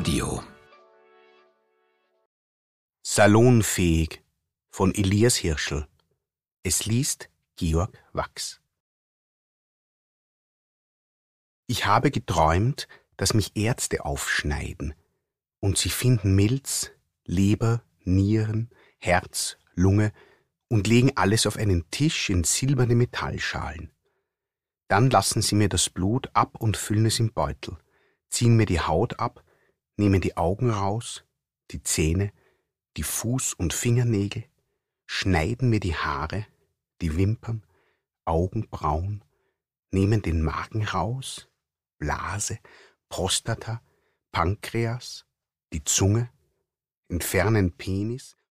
Audio. Salonfähig von Elias Hirschl. Es liest Georg Wachs. Ich habe geträumt, dass mich Ärzte aufschneiden und sie finden Milz, Leber, Nieren, Herz, Lunge und legen alles auf einen Tisch in silberne Metallschalen. Dann lassen sie mir das Blut ab und füllen es im Beutel, ziehen mir die Haut ab, nehmen die Augen raus, die Zähne, die Fuß- und Fingernägel, schneiden mir die Haare, die Wimpern, Augenbrauen, nehmen den Magen raus, Blase, Prostata, Pankreas, die Zunge, entfernen Penis,